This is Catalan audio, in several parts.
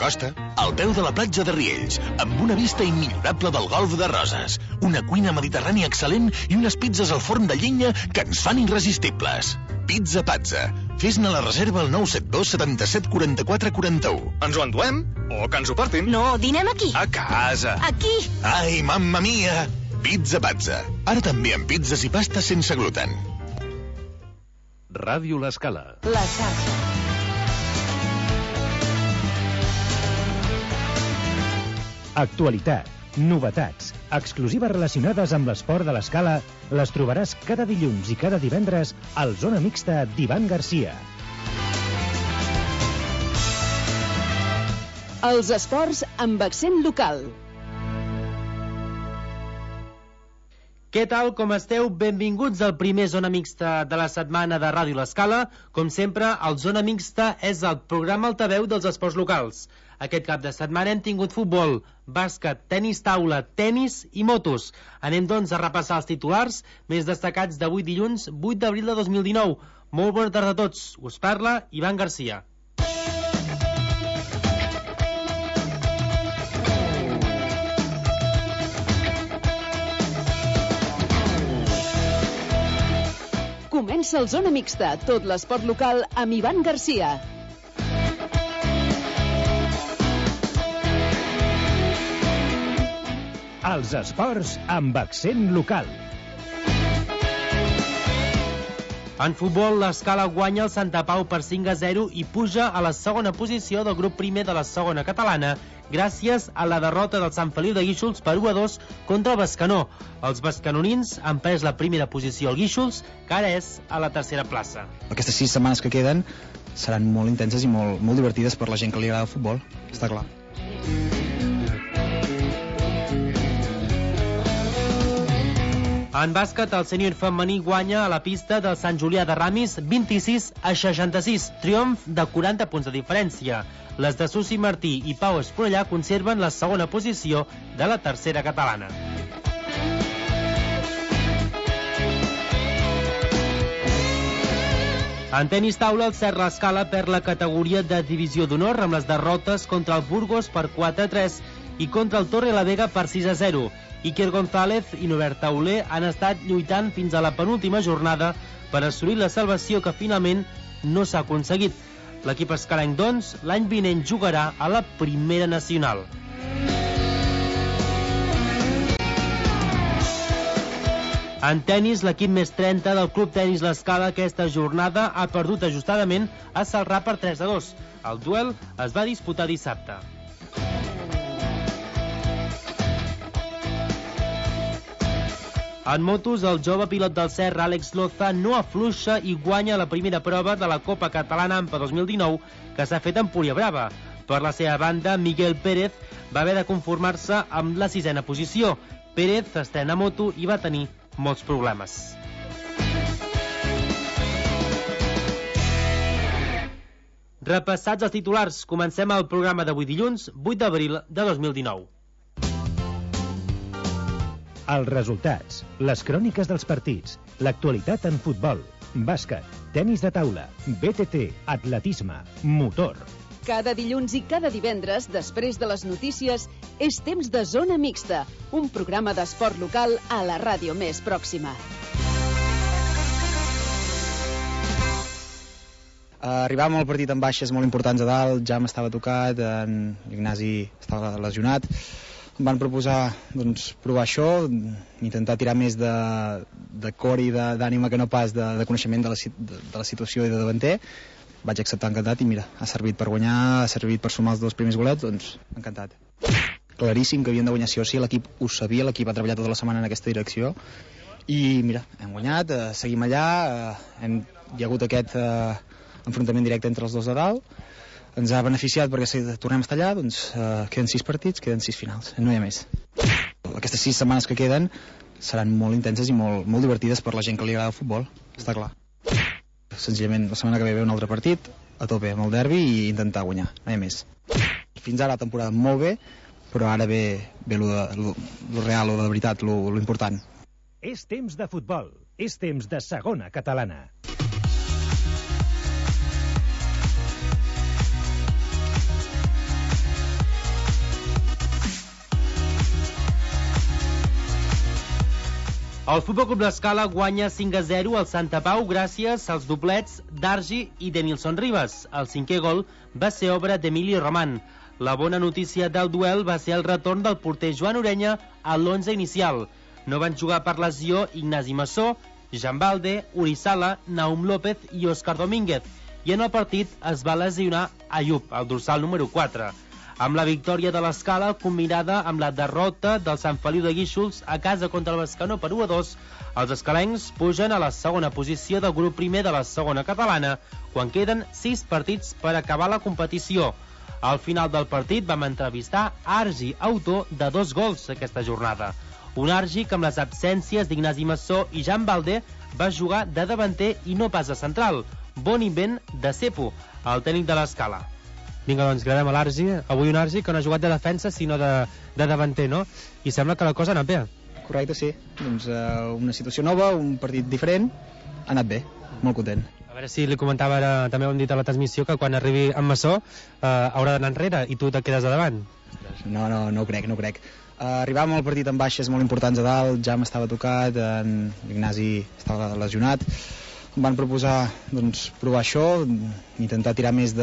costa, al peu de la platja de Riells, amb una vista immillorable del golf de Roses, una cuina mediterrània excel·lent i unes pizzas al forn de llenya que ens fan irresistibles. Pizza Pazza. Fes-ne la reserva al 972 77 44 41. Ens ho enduem? O que ens ho portin? No, dinem aquí. A casa. Aquí. Ai, mamma mia! Pizza Pazza. Ara també amb pizzas i pastes sense gluten. Ràdio L'Escala. La xarxa. Actualitat, novetats, exclusives relacionades amb l'esport de l'Escala les trobaràs cada dilluns i cada divendres al Zona Mixta d'Ivan Garcia. Els esports amb accent local. Què tal, com esteu? Benvinguts al primer Zona Mixta de la setmana de Ràdio L'Escala. Com sempre, el Zona Mixta és el programa altaveu dels esports locals. Aquest cap de setmana hem tingut futbol, bàsquet, tenis taula, tenis i motos. Anem, doncs, a repassar els titulars més destacats d'avui dilluns 8 d'abril de 2019. Molt bona tarda a tots. Us parla Ivan Garcia. Comença el Zona Mixta, tot l'esport local amb Ivan Garcia. Els esports amb accent local. En futbol, l'Escala guanya el Santa Pau per 5-0 i puja a la segona posició del grup primer de la segona catalana gràcies a la derrota del Sant Feliu de Guíxols per 1-2 contra el Bescanó. Els bescanonins han pres la primera posició al Guíxols, que ara és a la tercera plaça. Aquestes 6 setmanes que queden seran molt intenses i molt divertides per la gent que li agrada el futbol, està clar. En bàsquet, el sènior femení guanya a la pista del Sant Julià de Ramis 26-66, triomf de 40 punts de diferència. Les de Susi Martí i Pau Esponellà conserven la segona posició de la tercera catalana. En tenis taula, el Serra Escala perd la categoria de divisió d'honor amb les derrotes contra el Burgos per 4-3 i contra el Torre la Vega per 6-0. Iker González i Norbert Tauler han estat lluitant fins a la penúltima jornada per assolir la salvació que finalment no s'ha aconseguit. L'equip escalenc, doncs, l'any vinent jugarà a la Primera Nacional. En tenis, l'equip més 30 del Club Tenis L'Escala aquesta jornada ha perdut ajustadament a Celrà per 3-2. El duel es va disputar dissabte. En motos, el jove pilot del Serra, Àlex Loza, no afluixa i guanya la primera prova de la Copa Catalana AMPA 2019, que s'ha fet en Empuriabrava. Per la seva banda, Miguel Pérez va haver de conformar-se amb la 6a posició. Pérez estrena moto i va tenir molts problemes. Repassats els titulars, comencem el programa d'avui dilluns, 8 d'abril de 2019. Els resultats, les cròniques dels partits, l'actualitat en futbol, bàsquet, tenis de taula, BTT, atletisme, motor. Cada dilluns i cada divendres, després de les notícies, és temps de Zona Mixta, un programa d'esport local a la ràdio més pròxima. Arribàvem al partit amb baixes molt importants a dalt, ja m'estava tocat, en Ignasi estava lesionat. Em van proposar provar això, intentar tirar més de cor i d'ànima que no pas de coneixement de la situació i de davanter. Vaig acceptar encantat i mira, ha servit per guanyar, ha servit per sumar els 2 primers golets, doncs encantat. Claríssim que havien de guanyar sí o sí, l'equip ho sabia, l'equip ha treballat tota la setmana en aquesta direcció i mira, hem guanyat, seguim allà, hi ha hagut aquest enfrontament directe entre els dos de dalt, ens ha beneficiat perquè si tornem a estar allà, doncs queden 6 partits, queden 6 finals, no hi ha més. Aquestes 6 setmanes que queden seran molt intenses i molt divertides per la gent que li agrada el futbol, està clar. Senzillament la setmana que ve un altre partit, a tope amb el derbi i intentar guanyar, no hi ha més. Fins ara la temporada molt bé, però ara ve lo real, lo de veritat, lo important. És temps de futbol, és temps de segona catalana. El Futbol Club l'Escala guanya 5-0 al Santa Pau gràcies als doblets d'Argi i d'Emilson Ribas. El 5è gol va ser obra d'Emili Roman. La bona notícia del duel va ser el retorn del porter Joan Orenya a l'11 inicial. No van jugar per lesió Ignasi Massó, Jean Balde, Uri Sala, Naum López i Òscar Domínguez. I en el partit es va lesionar Ayub, el dorsal número 4. Amb la victòria de l'Escala, combinada amb la derrota del Sant Feliu de Guíxols a casa contra el Bescanó per 1-2, els escalencs pugen a la segona posició del grup primer de la segona catalana, quan queden 6 partits per acabar la competició. Al final del partit vam entrevistar Argi, autor de 2 gols aquesta jornada. Un Argi que amb les absències d'Ignasi Massó i Jean Balde va jugar de davanter i no pas de central. Bon invent de Cepo, el tècnic de l'Escala. Vinga, doncs, gravem a l'Argi. Avui un Argi que no ha jugat de defensa, sinó de davanter, no? I sembla que la cosa ha anat bé. Correcte, sí. Doncs una situació nova, un partit diferent, ha anat bé, molt content. A veure si li comentava ara, també ho hem dit a la transmissió, que quan arribi en Massó haurà d'anar enrere i tu te quedes a davant. No ho crec. Arribàvem al partit amb baixes molt importants a dalt, ja m'estava tocat, l'Ignasi estava lesionat. Em van proposar provar això, intentar tirar més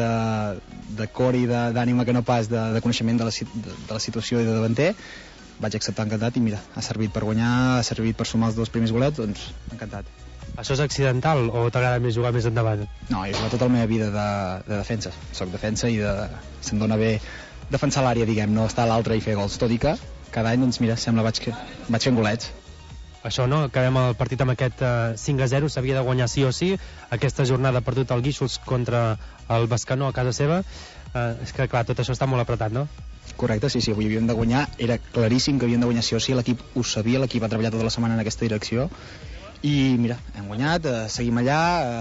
de cor i d'ànima que no pas de coneixement de la situació i de davanter. Vaig acceptar encantat i mira, ha servit per guanyar, ha servit per sumar els 2 primers golets, doncs encantat. Això és accidental o t'agrada més jugar més endavant? No, he jugat tota la meva vida de defensa. Soc defensa i se'm dona bé defensar l'àrea, diguem, no estar a l'altra i fer gols, tot i que cada any, doncs mira, sembla vaig fent golets. Això, no? Acabem el partit amb aquest 5-0, s'havia de guanyar sí o sí. Aquesta jornada ha perdut el Guíxols contra el Bescanó a casa seva. És que, clar, tot això està molt apretat, no? Correcte, sí, avui havíem de guanyar. Era claríssim que havíem de guanyar sí o sí. L'equip ho sabia, l'equip ha treballat tota la setmana en aquesta direcció. I, mira, hem guanyat, seguim allà,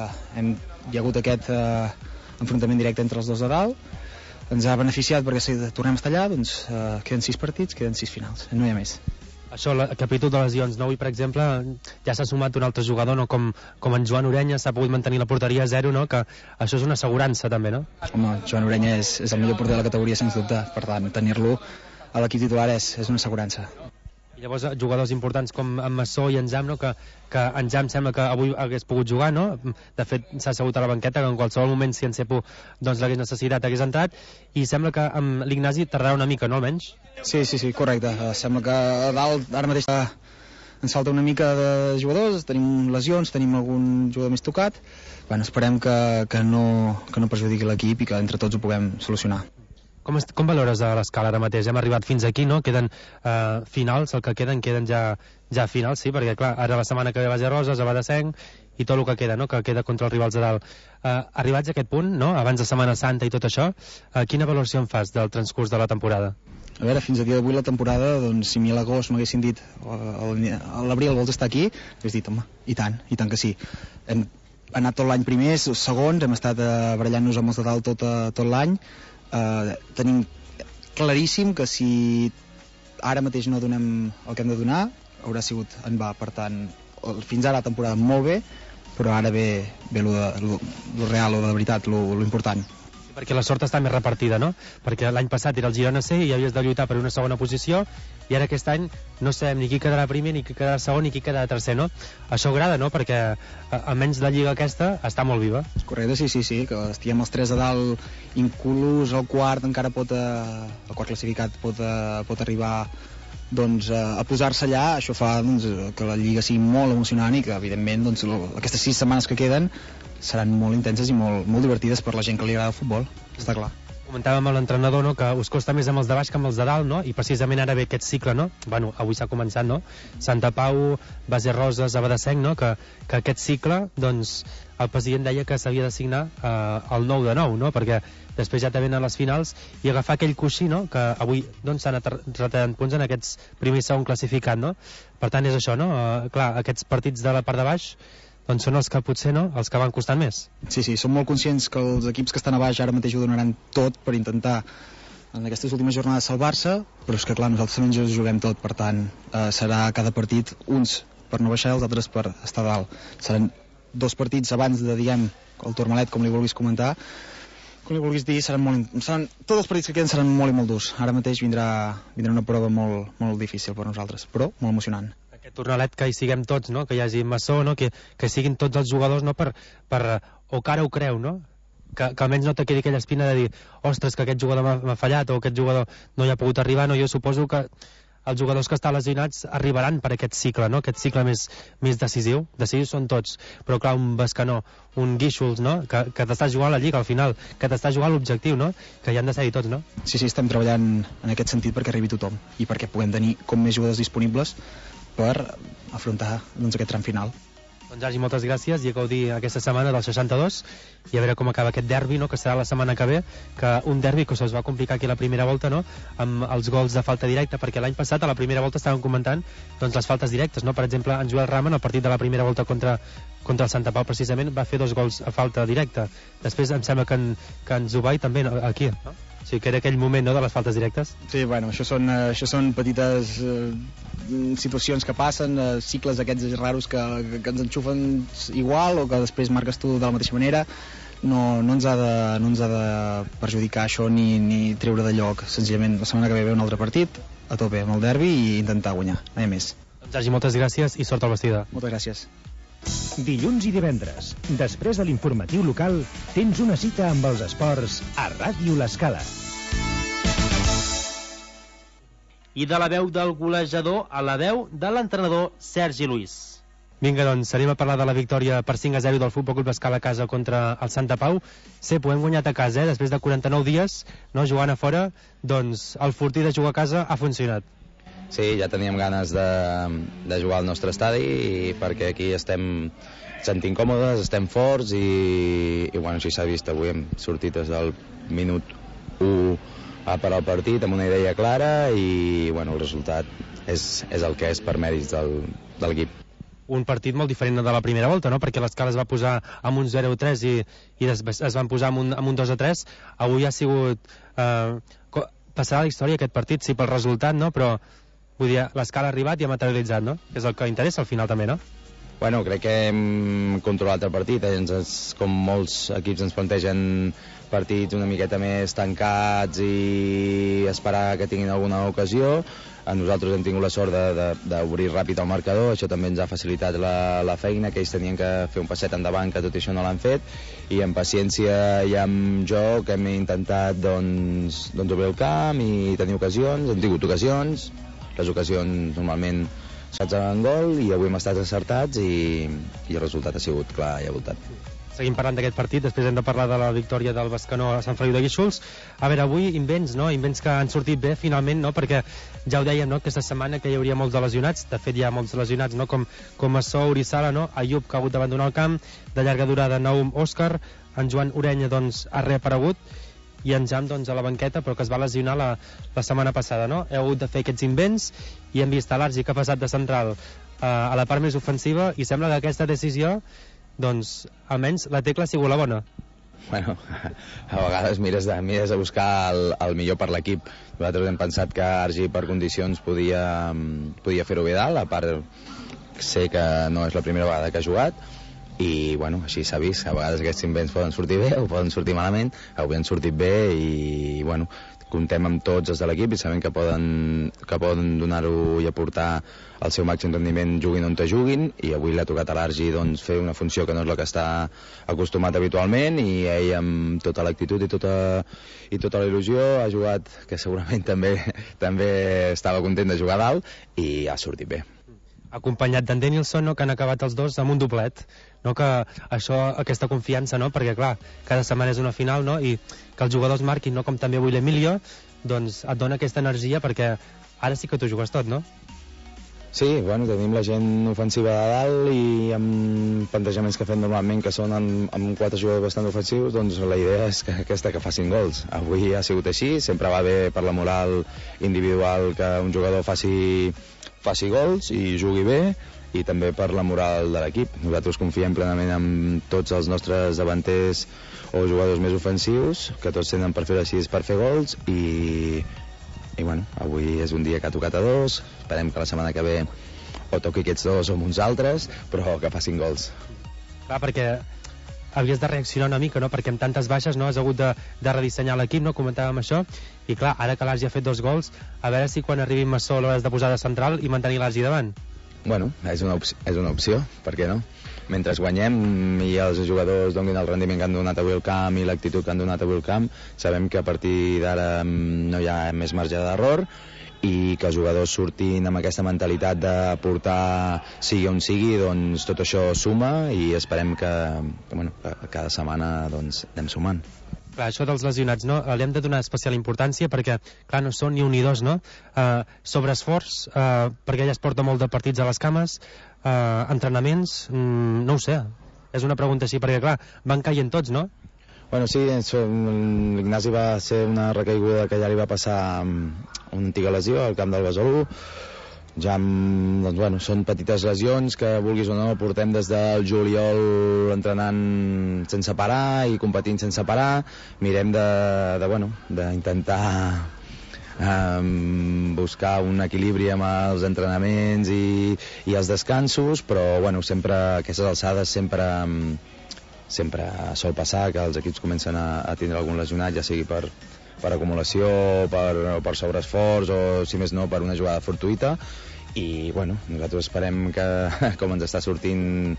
hi ha hagut aquest enfrontament directe entre els dos de dalt. Ens ha beneficiat perquè si tornem a estar allà, doncs queden 6 partits, queden 6 finals, no hi ha més. Això, el capítol de lesions, no? Avui, per exemple, ja s'ha sumat un altre jugador, no? Com en Joan Orenya, s'ha pogut mantenir la porteria a 0, no? Que això és una assegurança, també, no? Home, Joan Orenya és el millor porter de la categoria, sens dubte. Per tant, tenir-lo a l'equip titular és una assegurança. I llavors, jugadors importants com en Massó i en Jam, no? Que en Jam sembla que avui hagués pogut jugar, no? De fet, s'ha assegut a la banqueta, que en qualsevol moment, si en Cepo l'hagués necessitat, hagués entrat, i sembla que amb l'Ignasi tardarà una mica, no, almenys? Sí, correcte. Sembla que a dalt ara mateix ens falta una mica de jugadors, tenim lesions, tenim algun jugador més tocat. Bueno, esperem que no perjudiqui l'equip i que entre tots ho puguem solucionar. Com valores a l'Escala ara mateix? Hem arribat fins aquí, no? Queden finals, el que queden ja finals, sí, perquè clar, ara la setmana que ve va a Roses, a Badesenc, i tot el que queda, no? Que queda contra els rivals de dalt. Arribats a aquest punt, no? Abans de Setmana Santa i tot això, quina valoració en fas del transcurs de la temporada? A veure, fins a dia d'avui la temporada, doncs si a mi a l'agost m'haguessin dit a l'abril vols estar aquí, hauria dit, home, i tant que sí. Hem anat tot l'any primers, segons, hem estat barallant-nos amb els de dalt tot l'any. Tenim claríssim que si ara mateix no donem el que hem de donar haurà sigut en va, per tant fins ara la temporada molt bé, però ara ve lo real, lo de veritat, lo important. Perquè la sort està més repartida, no? Perquè l'any passat era el Girona C i havies de lluitar per una segona posició, i ara aquest any no sabem ni qui quedarà primer, ni qui quedarà segon, ni qui quedarà tercer, no? Això agrada, no? Perquè almenys la lliga aquesta està molt viva. Correcte, sí, que estiguem els 3 a dalt, inclús el quart encara el quart classificat pot arribar doncs, a posar-se allà. Això fa que la lliga sigui molt emocionant i que evidentment aquestes 6 setmanes que queden seran molt intenses i molt divertides per la gent que li agrada el futbol, està clar. Comentàvem amb l'entrenador, no?, que us costa més amb els de baix que amb els de dalt, no? I precisament ara ve aquest cicle, no? Bueno, avui s'ha començat, no? Santa Pau, Base Roses, Abadesenc, no? Que aquest cicle, doncs, el president deia que s'havia de signar el 9 de 9, no? Perquè després ja te venen les finals i agafar aquell coixí, no?, que avui doncs s'han retallant punts en aquests primer i segon classificat, no? Per tant, és això, no? Clar, aquests partits de la part de baix doncs són els que potser, no?, els que van costant més. Sí, som molt conscients que els equips que estan a baix ara mateix ho donaran tot per intentar en aquestes últimes jornades salvar-se, però és que clar, nosaltres també ens juguem tot, per tant serà cada partit uns per no baixar i els altres per estar dalt. Seran 2 partits abans de, diguem, el Tourmalet, com li vulguis comentar, com li vulguis dir, tots els partits que queden seran molt i molt durs. Ara mateix vindrà una prova molt difícil per nosaltres, però molt emocionant. Aquest tornalet que hi siguem tots, no? Que hi hagi Massó, no? Que siguin tots els jugadors, no? O que ara ho creu, no? Que almenys no te quedi aquella espina de dir ostres, que aquest jugador m'ha fallat o aquest jugador no hi ha pogut arribar, no? Jo suposo que els jugadors que estan lesionats arribaran per aquest cicle, no? Aquest cicle més decisiu. Decisius són tots, però clar, un Bescanó, un Guíxols, no? Que t'estàs jugant a la Lliga al final, que t'estàs jugant l'objectiu, no? Que hi han de ser-hi tots, no? Sí, estem treballant en aquest sentit perquè arribi tothom i perquè puguem tenir com més jugadors disponibles per afrontar aquest tram final. Doncs Sergi, moltes gràcies i a gaudir aquesta setmana del 62 i a veure com acaba aquest derbi, no? Que serà la setmana que ve, que un derbi que se'ls va complicar aquí a la primera volta, no? Amb els gols de falta directa, perquè l'any passat a la primera volta estàvem comentant doncs, les faltes directes, no? Per exemple, en Joel Rama en el partit de la primera volta contra el Santa Pau precisament va fer 2 gols a falta directa. Després em sembla que en Zubai també, no? Aquí, no? O sigui que era aquell moment, no?, de les faltes directes. Sí, bueno, això són petites situacions que passen, cicles aquests raros que ens enxufen igual o que després marques tu de la mateixa manera. No ens ha de perjudicar això ni treure de lloc. Senzillament la setmana que ve un altre partit a tope amb el derbi i intentar guanyar, mai més. Doncs Sergi, moltes gràcies i sort al vestida. Moltes gràcies. Dilluns i divendres, després de l'informatiu local, tens una cita amb els esports a Ràdio L'Escala. I de la veu del golejador a la veu de l'entrenador Sergi Luis. Vinga, doncs, anem a parlar de la victòria per 5-0 del Futbol Club Escala a casa contra el Santa Pau. Ho hem guanyat a casa, després de 49 dies, no, jugant a fora, doncs el fortí de jugar a casa ha funcionat. Sí, ja teníem ganes de jugar al nostre estadi perquè aquí estem sentint còmodes, estem forts i bueno, així s'ha vist. Avui hem sortit des del minut 1 per al partit amb una idea clara i bueno, el resultat és el que és per mèrits de l'equip. Un partit molt diferent de la primera volta, no? Perquè l'Escala es va posar amb un 0-3 i després es van posar amb un 2-3. Avui ha sigut... passarà a la història aquest partit, sí, pel resultat, no? Però vull dir, l'Escala ha arribat i ha materialitzat, no? És el que interessa al final també, no? Bueno, crec que hem controlat el partit. Com molts equips ens plantegen partits una miqueta més tancats i esperar que tinguin alguna ocasió. Nosaltres hem tingut la sort d'obrir ràpid el marcador, això també ens ha facilitat la feina, que ells tenien que fer un passet endavant, que tot això no l'han fet, i amb paciència i amb joc hem intentat doncs obrir el camp i tenir ocasions, hem tingut ocasions, les ocasions normalment s'han gol i avui hem estat acertats i el resultat ha sigut clar i abultat. Seguim parlant d'aquest partit, després hem de parlar de la victòria del Bescanó a Sant Feliu de Guíxols. A veure, avui invents, no? Invents que han sortit bé finalment, no? Perquè ja ho dèiem, no?, aquesta setmana que hi hauria molts de lesionats, de fet hi ha molts lesionats, no? Com Massó, Urissala, no? Ayub, que ha hagut d'abandonar el camp, de llarga durada Naum, Òscar, en Joan Orenya, doncs, ha reaparegut, i en Jam, doncs, a la banqueta, però que es va lesionar la setmana passada, no? Heu hagut de fer aquests invents i hem vist a l'Argi que ha passat de central a la part més ofensiva i sembla que aquesta decisió, doncs, almenys la tecla ha sigut la bona. Bueno, a vegades mires a buscar el millor per l'equip. Nosaltres hem pensat que Argi per condicions podia fer-ho bé dalt, a part sé que no és la primera vegada que ha jugat i bueno, així s'ha vist. A vegades aquests invents poden sortir bé o poden sortir malament. Avui han sortit bé i bueno, comptem amb tots els de l'equip i sabem que poden donar-ho i aportar el seu màxim rendiment juguin on te juguin, i avui l'ha tocat a l'Argi doncs, fer una funció que no és la que està acostumat habitualment, i ell amb tota l'actitud i tota la il·lusió ha jugat, que segurament també estava content de jugar a dalt, i ha sortit bé. Acompanyat d'en Danielson, no?, que han acabat els dos amb un doblet, no?, que això, aquesta confiança, no?, perquè clar, cada setmana és una final, no?, i que els jugadors marquin, no?, com també avui l'Emilio, doncs et dona aquesta energia perquè ara sí que t'ho jugues tot, no? Sí, bueno, tenim la gent ofensiva de dalt i amb plantejaments que fem normalment que són amb 4 jugadors bastant ofensius, doncs la idea és que facin gols. Avui ha sigut així, sempre va bé per la moral individual que un jugador faci gols i jugui bé, i també per la moral de l'equip. Nosaltres confiem plenament en tots els nostres davanters o jugadors més ofensius, que tots tenen per fer així per fer gols, i bueno, avui és un dia que ha tocat a dos, esperem que la setmana que ve o toqui aquests dos o uns altres, però que facin gols. Clar, perquè havies de reaccionar una mica, no?, perquè amb tantes baixes, no?, has hagut de redissenyar l'equip, no?, comentàvem això, i clar, ara que l'Argi ha fet 2 gols, a veure si quan arribi Massó l'has de posar de central i mantenir l'Argi davant. Bueno, és una opció, per què no? Mentre guanyem i els jugadors donin el rendiment que han donat avui al camp i l'actitud que han donat avui al camp, sabem que a partir d'ara no hi ha més marge d'error i que els jugadors surtin amb aquesta mentalitat de portar sigui on sigui, doncs tot això suma i esperem que cada setmana doncs, anem sumant. Clar, això dels lesionats, no? Li hem de donar especial importància perquè, clar, no són ni un ni dos, no? Sobreesforç, perquè ella es porta molt de partits a les cames, entrenaments, no ho sé. És una pregunta així, perquè, clar, van caient tots, no? Bueno, sí, l'Ignasi va ser una recaiguda que ja li va passar una antiga lesió al camp del Besalú. Ja, doncs, bueno, són petites lesions que, vulguis o no, portem des del juliol entrenant sense parar i competint sense parar. Mirem d'intentar buscar un equilibri amb els entrenaments i els descansos, però bueno, sempre a aquestes alçades sempre sol passar que els equips comencen a tindre algun lesionat, ja sigui per acumulació, per sobreesforç o, si més no, per una jugada fortuïta. I bueno, nosaltres esperem que, com ens està sortint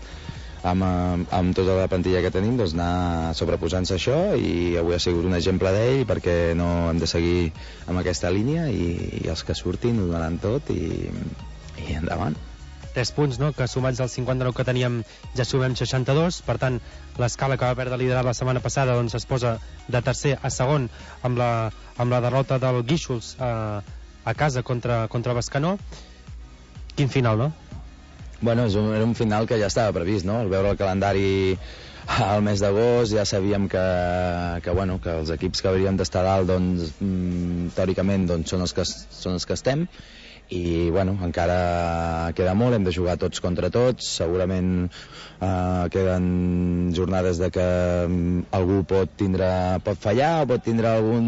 amb tota la plantilla que tenim, doncs anar sobreposant-se això, i avui ha sigut un exemple d'ell perquè no hem de seguir amb aquesta línia i els que surtin ho donaran tot i endavant. 3 punts, no?, que sumats als 59 que teníem ja sumem 62, per tant l'Escala, que va perdre liderat la setmana passada, doncs es posa de tercer a segon amb la derrota del Guíxols a casa contra Bescanó. Quin final, no? Bueno, era un final que ja estava previst, no? Al veure el calendari al mes d'agost ja sabíem que els equips que hauríem d'estar dalt, doncs, teòricament, doncs, són els que estem. I bueno, encara queda molt, hem de jugar tots contra tots, segurament queden jornades de que algú pot fallar o pot tindre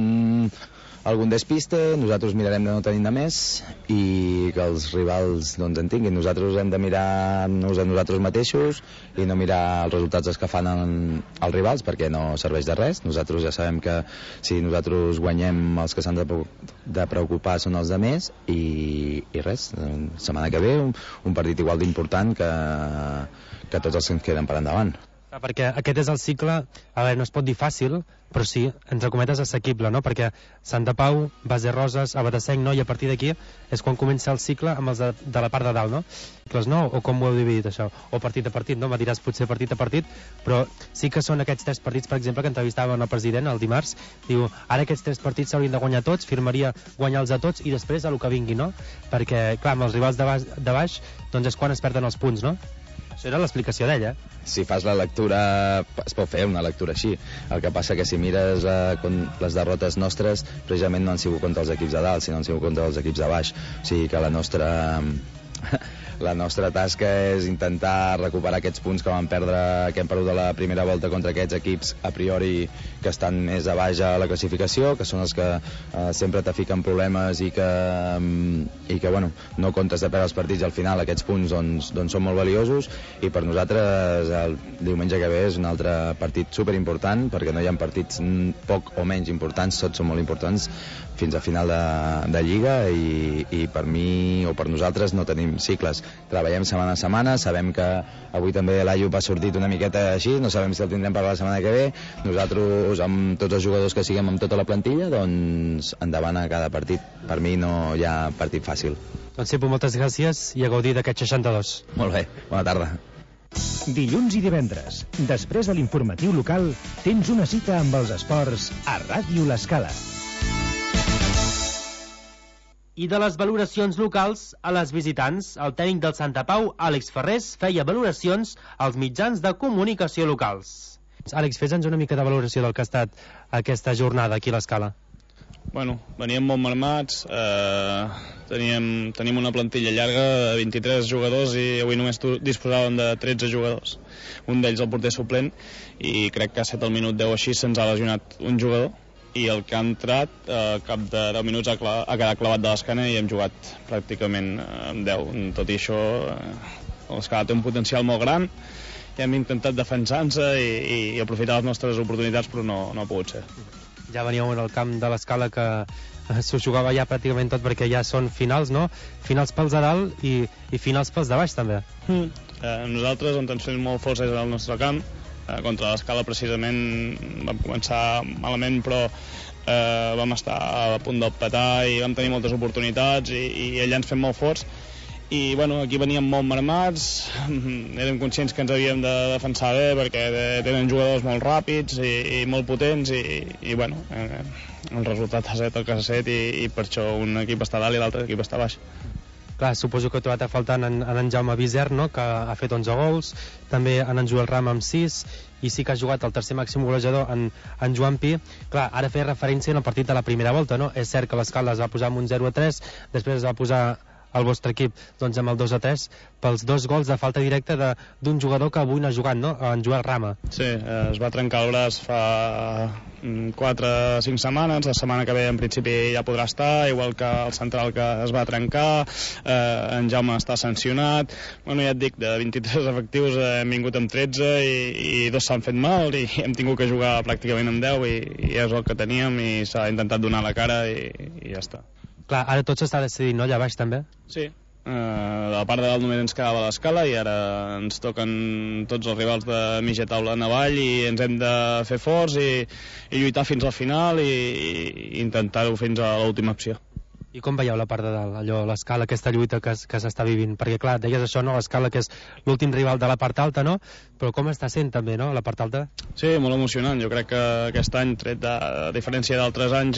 algun despiste. Nosaltres mirarem de no tenir de més i que els rivals doncs en tinguin. Nosaltres hem de mirar-nos a nosaltres mateixos i no mirar els resultats que fan els rivals, perquè no serveix de res. Nosaltres ja sabem que si nosaltres guanyem, els que s'han de preocupar són els de més i res, setmana que ve un partit igual d'important que tots els que ens queden per endavant. Perquè aquest és el cicle, a veure, no es pot dir fàcil, però sí, entre cometes, assequible, no? Perquè Santa Pau, Base Roses, Abadesenc, no? I a partir d'aquí és quan comença el cicle amb els de la part de dalt, no? Cicles, no? O com ho heu dividit, això? O partit a partit, no? Me diràs potser partit a partit, però sí que són aquests 3 partits, per exemple, que entrevistaven el president el dimarts. Diu, ara aquests 3 partits s'haurien de guanyar tots, firmaria guanyar-los a tots i després a lo que vingui, no? Perquè, clar, amb els rivals de baix, doncs és quan es perden els punts, no? Això era l'explicació d'ella. Si fas la lectura, es pot fer una lectura així. El que passa que si mires les derrotes nostres, precisament no han sigut contra els equips de dalt, sinó han sigut contra els equips de baix. O sigui que la nostra tasca és intentar recuperar aquests punts que hem perdut a la primera volta contra aquests equips a priori que estan més a baix a la classificació, que són els que sempre te fiquen problemes i que bueno, no comptes de perdre els partits, al final aquests punts doncs són molt valiosos, i per nosaltres el diumenge que ve és un altre partit superimportant, perquè no hi ha partits poc o menys importants, tots són molt importants fins a final de Lliga, i per mi o per nosaltres no tenim cicles. Treballem setmana a setmana, sabem que avui també l'Ayub ha sortit una miqueta així, no sabem si el tindrem per la setmana que ve. Nosaltres, amb tots els jugadors que siguem, amb tota la plantilla, doncs endavant a cada partit. Per mi no hi ha partit fàcil. Doncs sí, moltes gràcies i a gaudir d'aquest 62. Molt bé, bona tarda. Dilluns i divendres, després de l'informatiu local, tens una cita amb els esports a Ràdio L'Escala. I de les valoracions locals a les visitants, el tècnic del Santa Pau, Àlex Ferrés, feia valoracions als mitjans de comunicació locals. Àlex, fes-nos una mica de valoració del que ha estat aquesta jornada aquí a l'Escala. Bueno, veníem molt marmats, tenim una plantilla llarga de 23 jugadors i avui només disposàvem de 13 jugadors. Un d'ells el porter suplent, i crec que a 7 al minut 10 o així se'ns ha lesionat un jugador, i el que ha entrat al cap de 10 minuts ha quedat clavat de l'escana i hem jugat pràcticament amb 10. Tot i això, l'Escala té un potencial molt gran i hem intentat defensar-nos i aprofitar les nostres oportunitats, però no ha pogut ser. Ja veníeu en el camp de l'Escala que s'ho jugava ja pràcticament tot, perquè ja són finals, no? Finals pels de dalt i finals pels de baix, també. Nosaltres, on ens fem molt forts és al nostre camp. Contra l'Escala, precisament, vam començar malament, però vam estar a punt del petar i vam tenir moltes oportunitats i allà ens fem molt forts. I bueno, aquí veníem molt marmats, érem conscients que ens havíem de defensar bé perquè tenen jugadors molt ràpids i molt potents i bueno, el resultat ha estat el que ha estat i per això un equip està dalt i l'altre equip està baix. Clar, suposo que ha trobat a faltar en Jaume Vizer, no?, que ha fet 11 gols, també en Joel Ram amb 6, i sí que ha jugat el tercer màxim golejador en Joan Pi. Clar, ara feia referència en el partit de la primera volta, no? És cert que l'Escala es va posar amb un 0-3, després es va posar el vostre equip doncs, amb el 2-3 pels 2 gols de falta directa d'un jugador que avui no ha jugat, no?, en Joel Rama. Sí, es va trencar el braç fa 4 o 5 setmanes, la setmana que ve en principi ja podrà estar, igual que el central que es va trencar, en Jaume està sancionat. Bueno, ja et dic, de 23 efectius hem vingut amb 13 i 2 s'han fet mal i hem tingut que jugar pràcticament amb 10 i és el que teníem i s'ha intentat donar la cara i ja està. Clar, ara tot s'està decidint, no?, allà baix també? Sí, a la part de dalt només ens quedava l'Escala i ara ens toquen tots els rivals de mitja taula en avall i ens hem de fer forts i lluitar fins al final i intentar-ho fins a l'última opció. I com veieu la part de dalt, allò, l'Escala, aquesta lluita que s'està vivint? Perquè, clar, deies això, no?, l'Escala, que és l'últim rival de la part alta, no? Però com està sent, també, no?, la part alta? Sí, molt emocionant. Jo crec que aquest any, tret a diferència d'altres anys,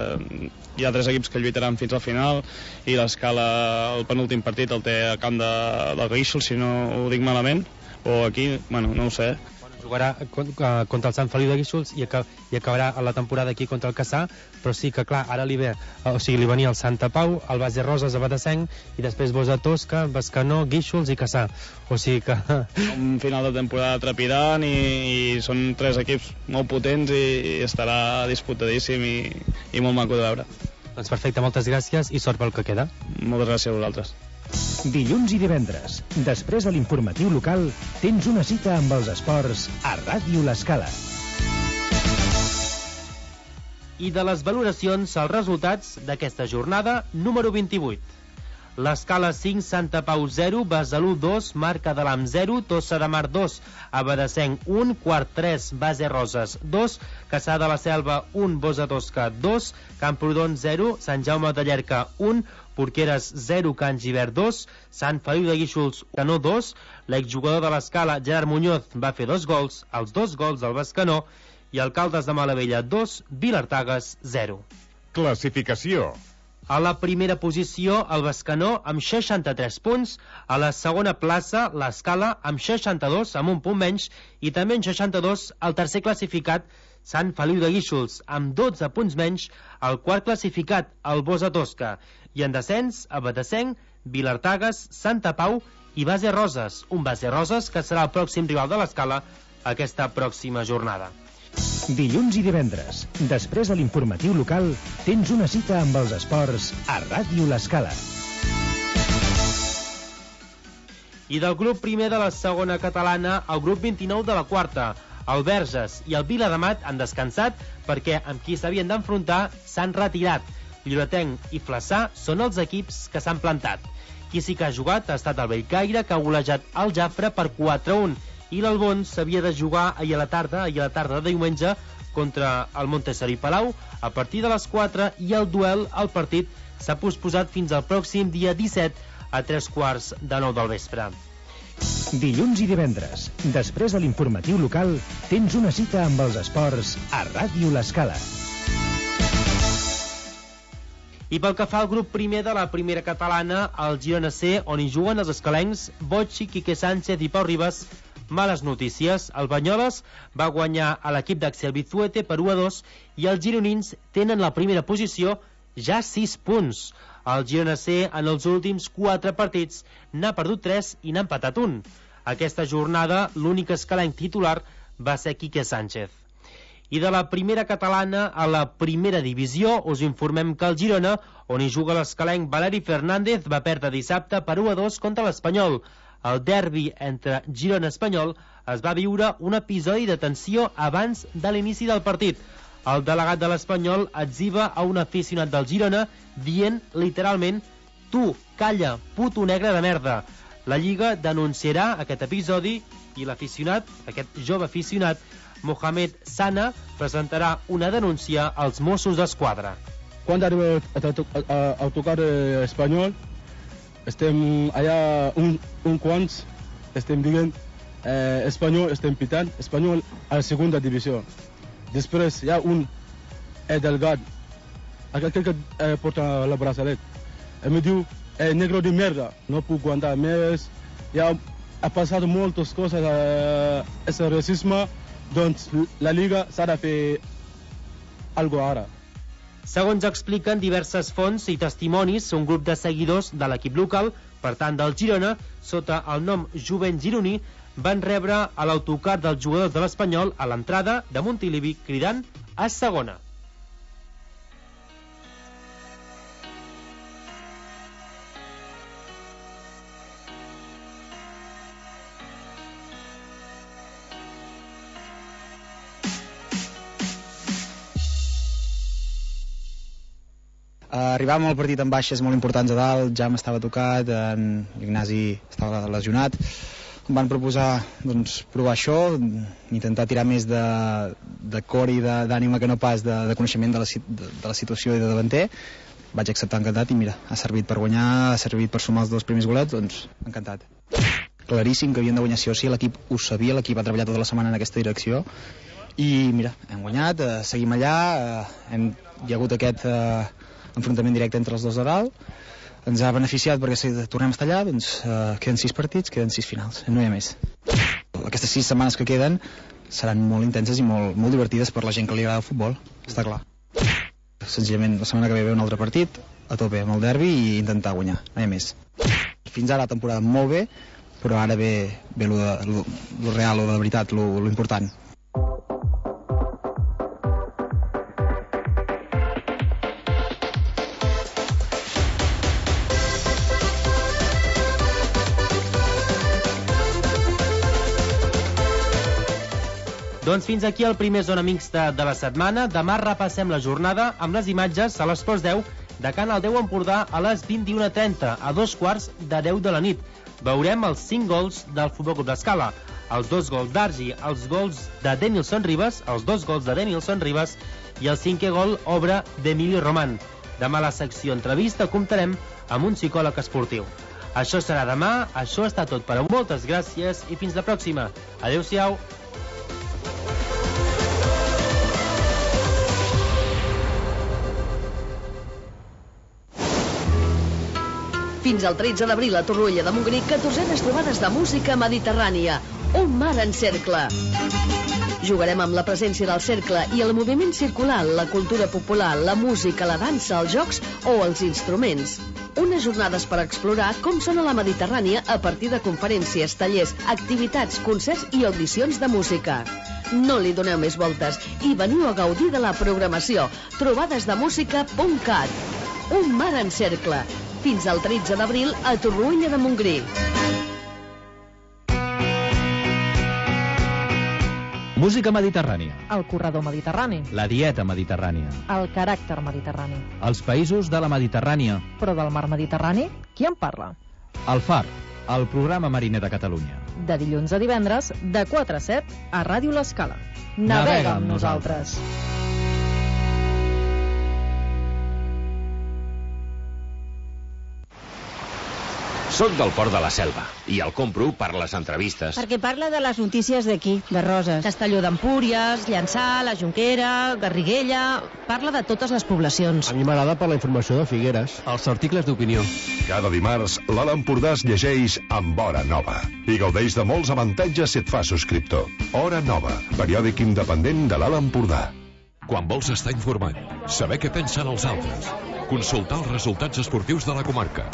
hi ha 3 equips que lluitaran fins al final i l'Escala, el penúltim partit, el té a camp del Guíxols, si no ho dic malament, o aquí, bueno, no ho sé. Jugarà contra el Sant Feliu de Guíxols i acabarà la temporada aquí contra el Cassà, però sí que, clar, ara li venia el Santa Pau, el Base Roses a Badesenc i després Bosa Tosca, Bescanó, Guíxols i Cassà. O sigui que... Un final de temporada trepidant i són 3 equips molt potents i estarà disputadíssim i molt maco de veure. Doncs perfecte, moltes gràcies i sort pel que queda. Moltes gràcies a vosaltres. Dilluns i divendres, després de l'informatiu local, tens una cita amb els esports a Ràdio l'Escala. I de les valoracions, els resultats d'aquesta jornada número 28. L'Escala 5, Santa Pau 0, Besalú 2, Marc Adalam 0, Tossa de Mar 2, Abadesenc 1, Quart 3, Base Roses 2, Cassà de la Selva 1, Bosa Tosca 2, Camprodon 0, Sant Jaume de Llierca 1, Porqueres 0, Can Givert 2, Sant Feliu de Guíxols 2, l'exjugador de l'Escala Gerard Muñoz va fer 2 gols, els 2 gols del Bescanó, i el Caldes de Malavella 2, Vilartagas 0. Classificació. A la primera posició, el Bescanó amb 63 punts. A la segona plaça, l'Escala amb 62, amb un punt menys. I també en 62, el tercer classificat, Sant Feliu de Guíxols, amb 12 punts menys. El quart classificat, el Bosa Tosca. I en descens, a Badesenc, Vilartagas, Santa Pau i Base Roses. Un Base Roses que serà el pròxim rival de l'Escala aquesta pròxima jornada. Dilluns i divendres, després de l'informatiu local, tens una cita amb els esports a Ràdio l'Escala. I del grup primer de la segona catalana, el grup 29 de la quarta, el Verges i el Viladamat han descansat perquè amb qui s'havien d'enfrontar s'han retirat. Lloretenc i Flaçà són els equips que s'han plantat. Qui sí que ha jugat ha estat el Bellcaire, que ha golejat el Jafre per 4-1, i l'Albons s'havia de jugar ahir a la tarda de diumenge contra el Montessori Palau a partir de les 4 i el duel, el partit, s'ha posposat fins al pròxim dia 17 a 3:15 del vespre. Dilluns i divendres, després de l'informatiu local, tens una cita amb els esports a Ràdio l'Escala. I pel que fa al grup primer de la primera catalana, el Girona C, on hi juguen els escalencs Botxi, Quique Sánchez i Pau Ribas, males notícies. El Banyoles va guanyar a l'equip d'Axel Bizuete per 1-2 i els gironins tenen la primera posició ja 6 punts. El Girona C en els últims 4 partits n'ha perdut 3 i n'ha empatat 1. Aquesta jornada l'únic escalenc titular va ser Quique Sánchez. I de la primera catalana a la primera divisió us informem que el Girona, on hi juga l'escalenc Valeri Fernández, va perdre dissabte per 1-2 contra l'Espanyol. Al derbi entre Girona i Espanyol es va viure un episodi de tensió abans de l'inici del partit. El delegat de l'Espanyol etziba a un aficionat del Girona dient literalment «Tu, calla, puto negre de merda». La Lliga denunciarà aquest episodi i l'aficionat, aquest jove aficionat, Mohamed Sana, presentarà una denúncia als Mossos d'Esquadra. Quan arriba a autocar espanyol, estem allà un quants, estem dient espanyol, estem pitant, espanyol a la segunda divisió. Després hi ha un delgat, aquell que porta la braçalet, em diu negro de merda, no puc aguantar més, ja ha passat moltes coses, aquest racisme, doncs la Liga s'ha de fer alguna ara. Segons expliquen diverses fonts i testimonis, un grup de seguidors de l'equip local, per tant del Girona, sota el nom Jovent Gironí, van rebre a l'autocar dels jugadors de l'Espanyol a l'entrada de Montilivi cridant a segona. Arribàvem al partit amb baixes molt importants a dalt, ja m'estava tocat, en Ignasi estava lesionat. Em van proposar provar això, intentar tirar més de cor i d'ànima que no pas de coneixement de la situació i de davanter. Vaig acceptar encantat i mira, ha servit per guanyar, ha servit per sumar els 2 primers golets, doncs encantat. Claríssim que havien de guanyar sí o sí, l'equip ho sabia, l'equip ha treballat tota la setmana en aquesta direcció i mira, hem guanyat, seguim allà, hi ha hagut aquest enfrontament directe entre els dos de dalt, ens ha beneficiat perquè si tornem a estar allà, doncs queden 6 partits, queden 6 finals, no hi ha més. Aquestes 6 setmanes que queden seran molt intenses i molt divertides per la gent que li agrada el futbol, està clar. Senzillament la setmana que ve un altre partit, a tope amb el derbi i intentar guanyar, no hi ha més. Fins ara la temporada molt bé, però ara ve lo real, lo de veritat, lo important. Doncs fins aquí el primer Zona Mixta de la setmana. Demà repassem la jornada amb les imatges a l'Esports 10 de Canal 10 Empordà a les 21:30, a 2:15 de la nit. Veurem els 5 gols del Futbol Club d'Escala, els 2 gols d'Argi, els gols de Denilson Ribas, els 2 gols de Denilson Ribas i el 5è gol obra d'Emili Roman. Demà a la secció entrevista comptarem amb un psicòleg esportiu. Això serà demà, això està tot per avui. Moltes gràcies i fins la pròxima. Adéu-siau. Fins al 13 d'abril a Torroella de Montgrí, 14enes trobades de música mediterrània. Un mar en cercle. Jugarem amb la presència del cercle i el moviment circular, la cultura popular, la música, la dansa, els jocs o els instruments. Unes jornades per explorar com sona la Mediterrània a partir de conferències, tallers, activitats, concerts i audicions de música. No li doneu més voltes i veniu a gaudir de la programació. trobadesdemusica.cat. Un mar en cercle. Fins al 13 d'abril a Torroella de Montgrí. Música mediterrània. El corredor mediterrani. La dieta mediterrània. El caràcter mediterrani. Els països de la Mediterrània. Però del mar Mediterrani, qui en parla? El Far, el programa mariner de Catalunya. De dilluns a divendres, de 4 a 7, a Ràdio L'Escala. Navega amb nosaltres. Soc del Port de la Selva i el compro per les entrevistes. Perquè parla de les notícies d'aquí, de Roses. Castelló d'Empúries, Llançà, la Jonquera, Garriguella... Parla de totes les poblacions. A mi m'agrada per la informació de Figueres. Els articles d'opinió. Cada dimarts, l'Alt Empordà es llegeix amb Hora Nova i gaudeix de molts avantatges si et fa subscriptor. Hora Nova, periòdic independent de l'Alt Empordà. Quan vols estar informat, saber què pensen els altres, consultar els resultats esportius de la comarca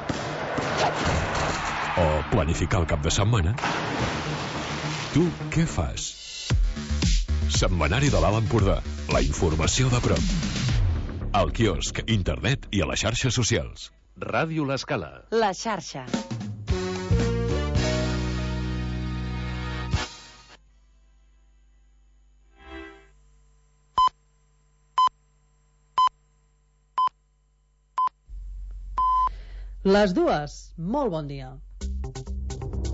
o planificar el cap de setmana, tu què fas? Setmanari de l'Alt Empordà, la informació de prop. Al quiosc, internet i a les xarxes socials. Ràdio L'Escala. La xarxa. Les dues. Molt bon dia.